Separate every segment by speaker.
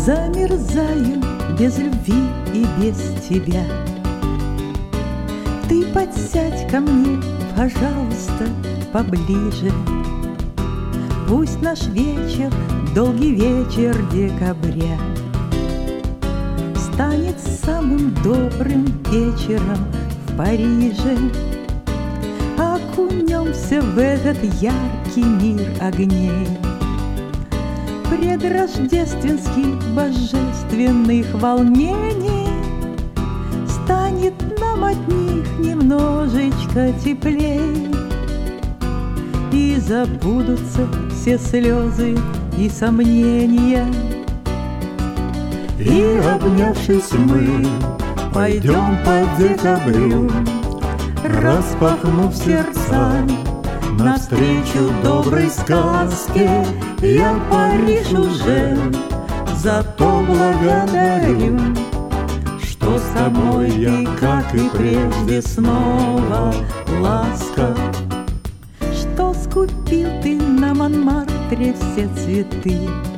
Speaker 1: Замерзаю без любви и без тебя. Ты подсядь ко мне, пожалуйста, поближе. Пусть наш вечер, долгий вечер декабря, станет самым добрым вечером в Париже. Окунемся в этот яркий мир огней, предрождественских божественных волнений. Станет нам от них немножечко теплей, и забудутся все слезы и сомнения.
Speaker 2: И, обнявшись, мы пойдем по декабрю, распахнув сердца навстречу доброй сказке. Я Париж уже за то благодарю, что с тобой я, как и прежде, снова ласков.
Speaker 1: Что скупил ты на Монмартре все цветы,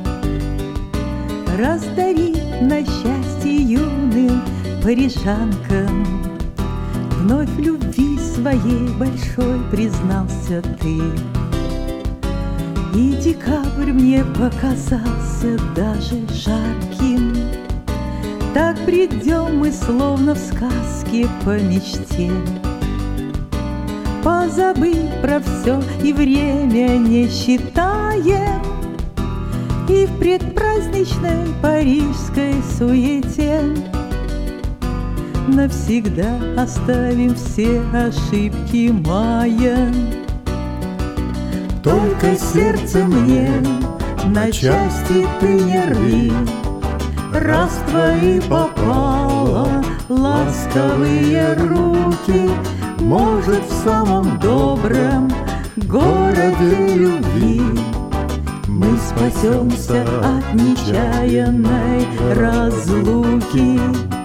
Speaker 1: раздари на счастье юным парижанкам. Вновь в любви своей большой признался ты, и декабрь мне показался даже жарким. Так придем мы, словно в сказке по мечте, позабыв про все и время не считаем, и в предпраздничной парижской суете навсегда оставим все ошибки мая.
Speaker 2: Только сердце мне на части ты не рви, раз в твои попало ласковые руки. Может, в самом добром городе любви мы спасемся от нечаянной разлуки.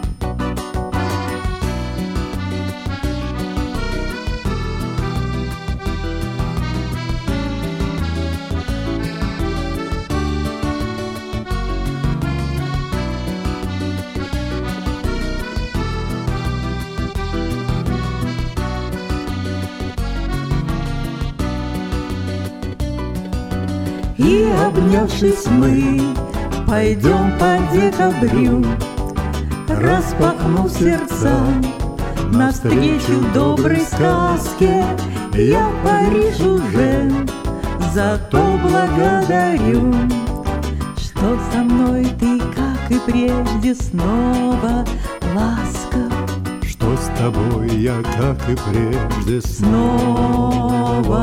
Speaker 2: И, обнявшись, мы пойдем по декабрю, распахнув сердца навстречу доброй сказке. Я Париж уже за то благодарю, что со мной ты, как и прежде, снова ласков. Что с тобой я, как и прежде, снова